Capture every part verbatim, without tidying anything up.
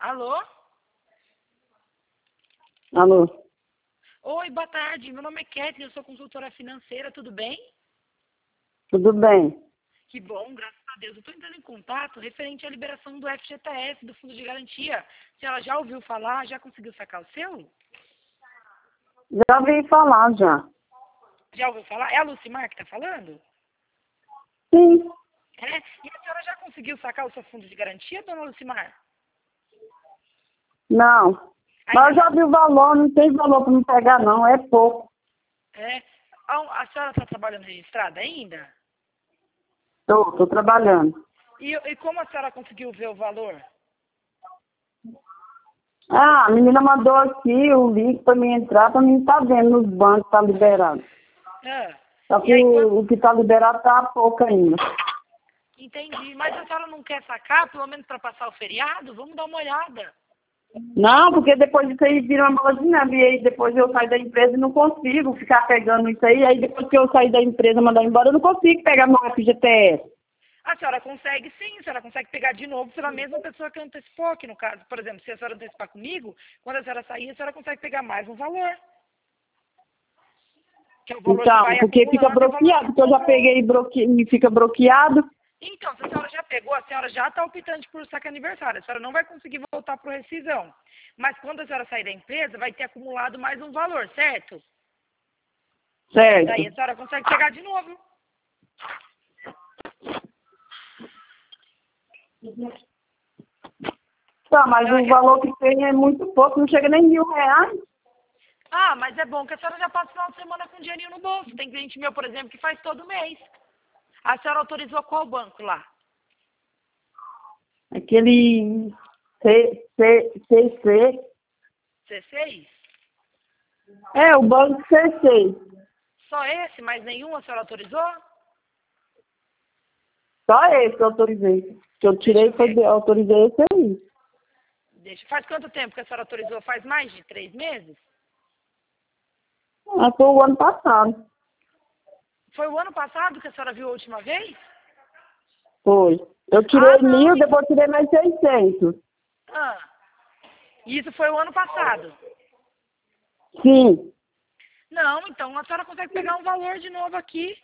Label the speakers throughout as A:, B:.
A: Alô?
B: Alô?
A: Oi, boa tarde. Meu nome é Kathleen, eu sou consultora financeira, tudo bem?
B: Tudo bem?
A: Que bom, graças a Deus. Eu estou entrando em contato referente à liberação do F G T S, do Fundo de Garantia. A senhora já ouviu falar? Já conseguiu sacar o seu?
B: Já ouvi falar, já.
A: Já ouviu falar? É a Lucimar que está falando?
B: Sim.
A: É? E a senhora já conseguiu sacar o seu Fundo de Garantia, dona Lucimar?
B: Não. Mas eu já vi o valor, não tem valor para me pegar, não. É pouco.
A: É? A, a senhora está trabalhando registrada ainda?
B: Tô, tô trabalhando.
A: E, e como a senhora conseguiu ver o valor?
B: Ah, a menina mandou aqui o link para mim entrar, para mim estar vendo nos bancos, tá liberado.
A: Ah,
B: Só
A: e
B: que
A: aí,
B: o,
A: quando...
B: o que tá liberado tá pouco ainda.
A: Entendi. Mas a senhora não quer sacar, pelo menos para passar o feriado? Vamos dar uma olhada.
B: Não, porque depois disso aí vira uma bola de neve. E aí depois eu saio da empresa e não consigo ficar pegando isso aí. Aí depois que eu sair da empresa e mandar embora, eu não consigo pegar meu F G T S.
A: A senhora consegue sim, a senhora consegue pegar de novo pela mesma pessoa que antecipou aqui no caso. Por exemplo, se a senhora antecipar comigo, quando a senhora sair, a senhora consegue pegar mais um valor. Que é o valor que
B: Então,
A: vai
B: porque fica
A: acumulando e o valor que
B: bloqueado, porque eu já
A: acumula.
B: peguei bloque... e fica bloqueado.
A: Então, se a senhora já pegou, a senhora já está optante por saque aniversário. A senhora não vai conseguir voltar para rescisão. Mas quando a senhora sair da empresa, vai ter acumulado mais um valor, certo?
B: Certo.
A: Daí a senhora consegue pegar de novo.
B: Tá, mas
A: Ela
B: o
A: quer-
B: valor que tem é muito pouco, não chega nem mil reais.
A: Ah, mas é bom que a senhora já passa o final de semana com dinheirinho no bolso. Tem cliente meu, por exemplo, que faz todo mês. A senhora autorizou qual banco lá?
B: Aquele C, C, C, C.
A: C seis?
B: É, o banco C seis.
A: Só esse, mas nenhum a senhora autorizou?
B: Só esse que eu autorizei. Que eu tirei foi de, autorizei esse aí.
A: Deixa. Faz quanto tempo que a senhora autorizou? Faz mais de três meses?
B: Mas foi o ano passado.
A: Foi o ano passado que a senhora viu a última vez?
B: Foi. Eu
A: Ah,
B: tirei
A: não.
B: mil, depois tirei mais seiscentos.
A: Ah, isso foi o ano passado.
B: Sim.
A: Não, então a senhora consegue pegar um valor de novo aqui.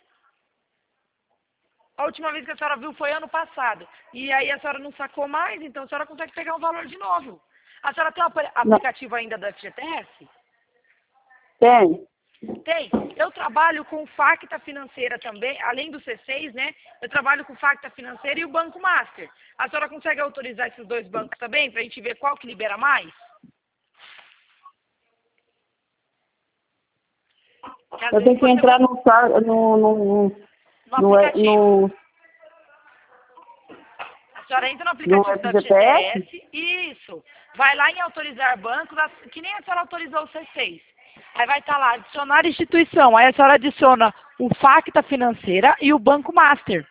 A: A última vez que a senhora viu foi ano passado. E aí a senhora não sacou mais, então a senhora consegue pegar um valor de novo. A senhora tem o apl-
B: Não.
A: aplicativo ainda da F G T S?
B: Tem.
A: Tem. Eu trabalho com Facta Financeira também, além do C seis, né? Eu trabalho com Facta Financeira e o Banco Master. A senhora consegue autorizar esses dois bancos também, para a gente ver qual que libera mais? Que às
B: Eu
A: vezes
B: tenho que
A: você
B: entrar
A: vai
B: no, sa- no, no,
A: no
B: no,
A: aplicativo.
B: no,
A: A senhora entra no
B: no
A: aplicativo da
B: F G T S.
A: F G T S, isso. Vai lá em autorizar bancos, que nem a senhora autorizou o C seis. Aí vai estar lá, adicionar instituição. Aí a senhora adiciona o Facta Financeira e o Banco Master.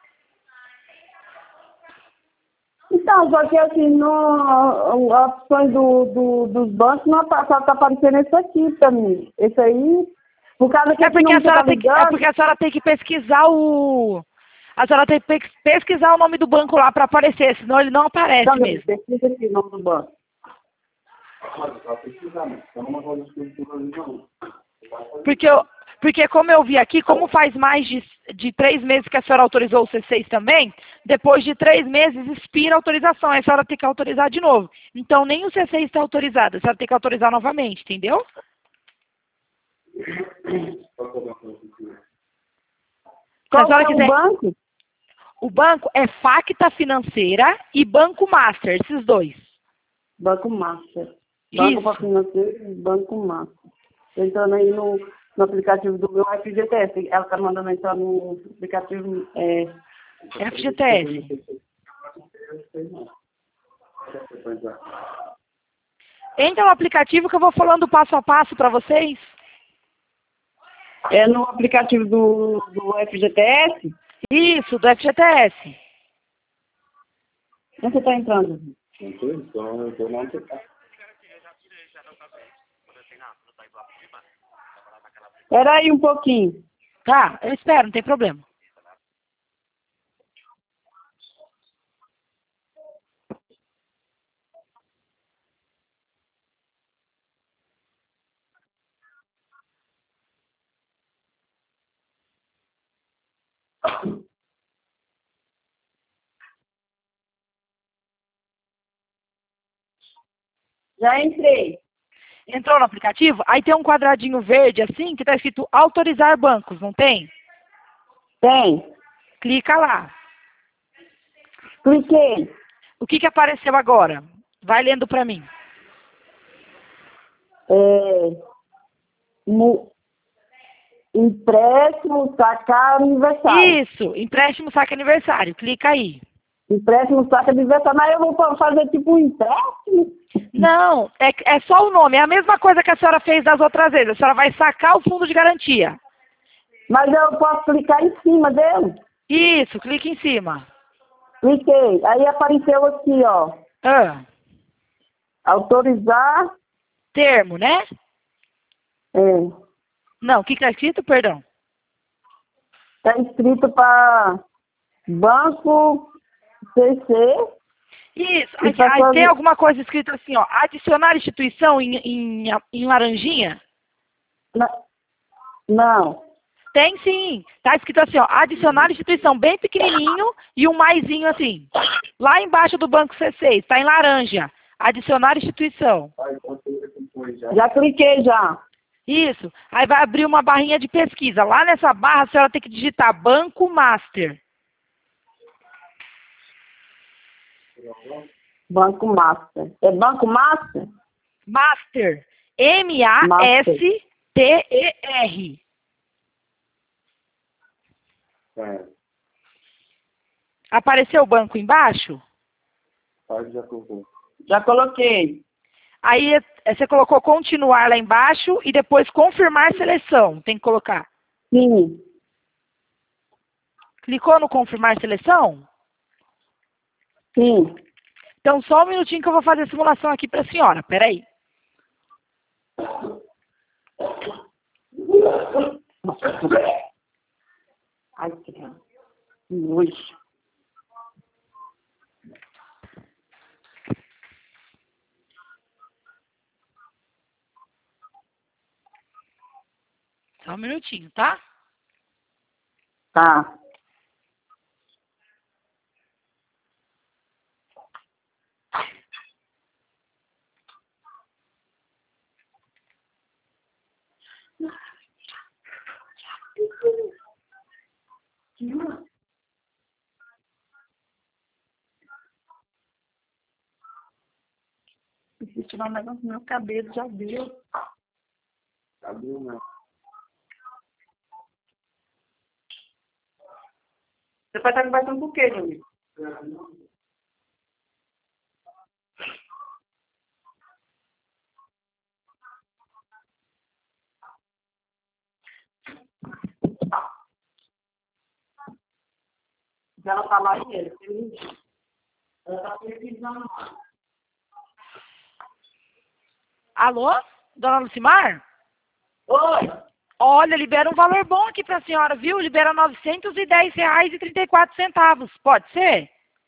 B: Então, só que assim, no, as opções do, do, dos bancos não apa- só tá aparecendo esse aqui pra mim. Esse aí, por causa que
A: É
B: esse
A: porque a
B: número que você tá
A: senhora tem que, é
B: ligando,
A: porque a senhora tem que pesquisar o. A senhora tem que pe- pesquisar o nome do banco lá para aparecer, senão ele não aparece
B: então,
A: mesmo.
B: pesquisa aqui o nome do banco.
A: Porque, eu, porque como eu vi aqui, como faz mais de, de três meses que a senhora autorizou o C seis também, depois de três meses expira a autorização, aí a senhora tem que autorizar de novo. Então nem o C seis está autorizado, a senhora tem que autorizar novamente, entendeu? Se a
B: Qual
A: senhora
B: que é o
A: quiser.
B: banco?
A: O banco é Facta Financeira e Banco Master, esses dois.
B: Banco Master. Banco para
A: Isso.
B: financeiro e Banco Master. Tô entrando aí no, no aplicativo do meu F G T S. Ela tá mandando entrar no aplicativo. É,
A: F G T S. Entra no aplicativo que eu vou falando passo a passo para vocês.
B: é no aplicativo do, do F G T S?
A: Isso, do F G T S.
B: Onde você está entrando? Espera aí um pouquinho.
A: Tá, eu espero, não tem problema.
B: Já entrei.
A: Entrou no aplicativo? Aí tem um quadradinho verde assim que está escrito autorizar bancos, não tem?
B: Tem.
A: Clica lá.
B: Cliquei.
A: O que, que apareceu agora? Vai lendo para mim.
B: É, no, empréstimo, sacar aniversário.
A: Isso, empréstimo saque aniversário. Clica aí.
B: Empréstimo, sacar aniversário. Mas eu vou fazer tipo um empréstimo?
A: Não, é, é só o nome. É a mesma coisa que a senhora fez das outras vezes. A senhora vai sacar o fundo de garantia.
B: Mas eu posso clicar em cima dele?
A: Isso, clique em cima.
B: Cliquei. Aí apareceu aqui, ó.
A: Ah,
B: Autorizar.
A: termo, né?
B: É,
A: Não, o que está escrito, perdão?
B: tá escrito para Banco C C.
A: Isso,
B: E
A: aí,
B: pra
A: aí tem
B: fazer...
A: alguma coisa escrita assim, ó, adicionar instituição em, em, em laranjinha?
B: Na- Não.
A: Tem sim, tá escrito assim, ó, adicionar instituição bem pequenininho e um maisinho assim. Lá embaixo do banco C seis, tá em laranja, adicionar instituição.
B: Já cliquei já.
A: Isso, aí vai abrir uma barrinha de pesquisa. Lá nessa barra a senhora tem que digitar Banco Master.
B: Banco Master. É Banco Master?
A: Master, M A S T E R.
C: É,
A: Apareceu o banco embaixo?
C: pode já colocou.
B: Já coloquei.
A: Aí eh, você colocou continuar lá embaixo e depois confirmar seleção. Tem que colocar.
B: Sim.
A: Clicou no confirmar seleção?
B: Sim.
A: Então só um minutinho que eu vou fazer a simulação aqui para a senhora. Peraí.
B: Ai, que nojo.
A: Só um minutinho, tá?
B: Tá. Preciso tirar um negócio do meu cabelo, já deu.
C: Abriu, né?
B: Você vai estar conversando com o quê, meu amigo? Ela tá lá e ele. Ela tá pesquisando.
A: Alô? Dona Lucimar?
B: Oi.
A: Olha, libera um valor bom aqui para a senhora, viu? Libera novecentos e dez reais e trinta e quatro centavos. Pode ser?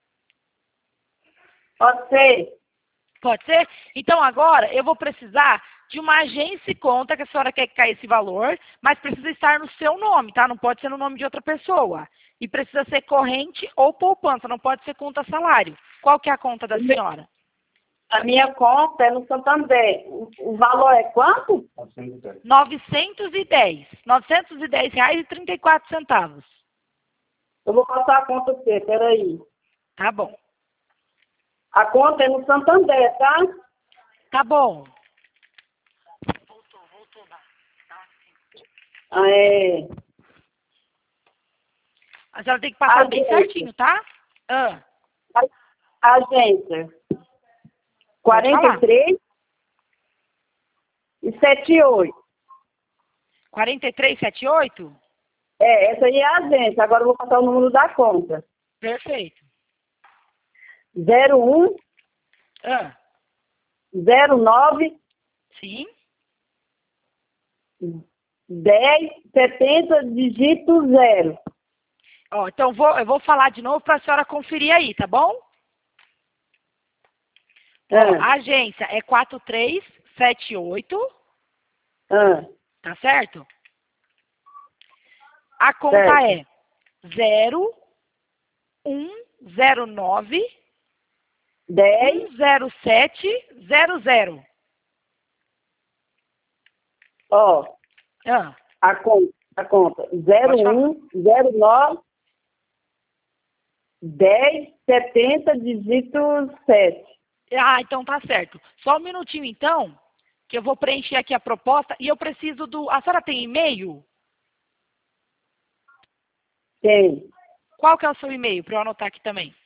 B: Pode ser.
A: Pode ser? Então agora eu vou precisar de uma agência e conta que a senhora quer que caia esse valor, mas precisa estar no seu nome, tá? Não pode ser no nome de outra pessoa. E precisa ser corrente ou poupança, não pode ser conta salário. Qual que é a conta da senhora?
B: A minha conta é no Santander. O, o valor é quanto?
A: novecentos e dez. novecentos e dez reais e trinta e quatro centavos.
B: Eu vou passar a conta pra você, peraí.
A: Tá bom.
B: A conta é no Santander, tá?
A: Tá bom.
B: Ah, é.
A: A senhora tem que passar bem
B: Agência.
A: certinho, tá? Ah,
B: A agência. quarenta e três e setenta e oito.
A: quarenta e três setenta e oito?
B: É, essa aí é a agência. Agora eu vou passar o número da conta.
A: Perfeito.
B: zero um
A: Ah,
B: zero nove
A: sim.
B: dez setenta dígito zero.
A: Ó, então vou, eu vou falar de novo para a senhora conferir aí, tá bom? Ó,
B: Ah,
A: a agência é quatro três sete oito,
B: ah,
A: tá certo? A conta
B: certo.
A: é zero um zero nove
B: dez,
A: um zero sete zero zero.
B: ó,
A: Ah,
B: a conta, a conta, zero
A: Pode falar.
B: um zero nove dez setenta dígito sete.
A: ah, então tá certo. Só um minutinho então, que eu vou preencher aqui a proposta e eu preciso do... A senhora tem e-mail?
B: Tem.
A: Qual que é o seu e-mail para eu anotar aqui também?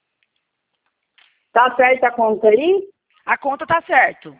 B: Tá certo a conta aí?
A: A conta tá certo.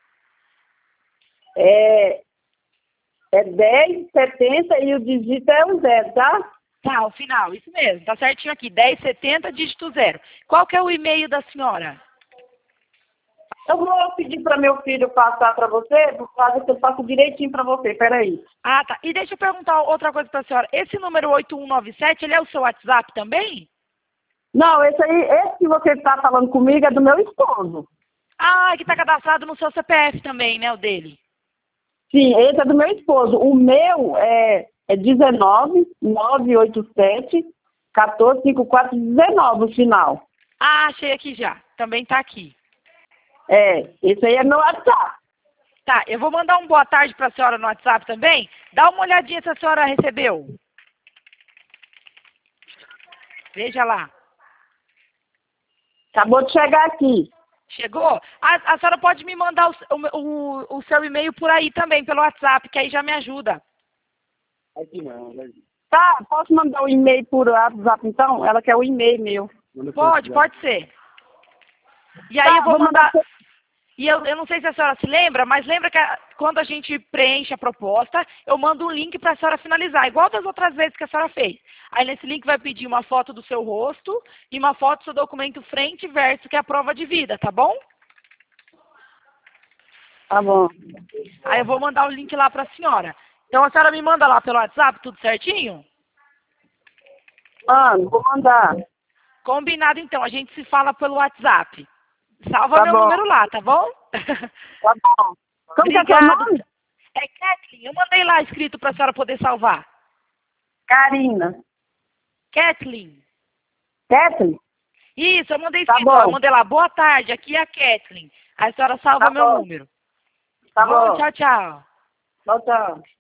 B: É, é dez setenta e o dígito é o zero, tá?
A: Tá, o final, isso mesmo. Tá certinho aqui, dez setenta, dígito zero. Qual que é o e-mail da senhora?
B: Eu vou pedir para meu filho passar para você, por causa que eu faço direitinho para você. Peraí.
A: Ah, tá. E deixa eu perguntar outra coisa pra senhora. Esse número oito um nove sete, ele é o seu WhatsApp também?
B: Não, esse aí, esse que você está falando comigo é do meu esposo.
A: Ah, que tá cadastrado no seu C P F também, né, o dele?
B: Sim, esse é do meu esposo. O meu é, é dezenove, nove oito sete, quatorze cinquenta e quatro, dezenove o final.
A: Ah, achei aqui já. Também tá aqui.
B: É, esse aí é meu WhatsApp.
A: Tá, eu vou mandar um boa tarde pra senhora no WhatsApp também. Dá uma olhadinha se a senhora recebeu. Veja lá.
B: Acabou de chegar aqui.
A: Chegou? A, a senhora pode me mandar o, o, o seu e-mail por aí também, pelo WhatsApp, que aí já me ajuda.
C: Aqui não, né?
B: Tá, posso mandar o e-mail por WhatsApp então? Ela quer o e-mail meu.
C: Manda
A: Pode,
C: pra-
A: pode ser. E aí
B: Tá,
A: eu vou
B: vou
A: mandar...
B: mandar-
A: E eu, eu não sei se a senhora se lembra, mas lembra que a- quando a gente preenche a proposta, eu mando um link para a senhora finalizar, igual das outras vezes que a senhora fez. Aí nesse link vai pedir uma foto do seu rosto e uma foto do seu documento frente e verso, que é a prova de vida, tá bom?
B: Tá bom.
A: Aí eu vou mandar o link lá para a senhora. Então a senhora me manda lá pelo WhatsApp, tudo certinho?
B: Mano, vou mandar.
A: Combinado então, a gente se fala pelo WhatsApp. Salva
B: Tá
A: meu
B: bom.
A: número lá, tá bom?
B: Tá bom. Como que é seu
A: Obrigado.
B: nome?
A: É Kathleen, eu mandei lá escrito para a senhora poder salvar.
B: Karina.
A: Kathleen.
B: Kathleen?
A: Isso, eu mandei
B: Tá
A: escrito, ó, eu
B: bom.
A: mandei lá, boa tarde, aqui é a Kathleen. Aí a senhora salva
B: Tá
A: meu
B: bom.
A: número.
B: Tá
A: Bom,
B: bom.
A: tchau, tchau.
B: Tchau, tchau.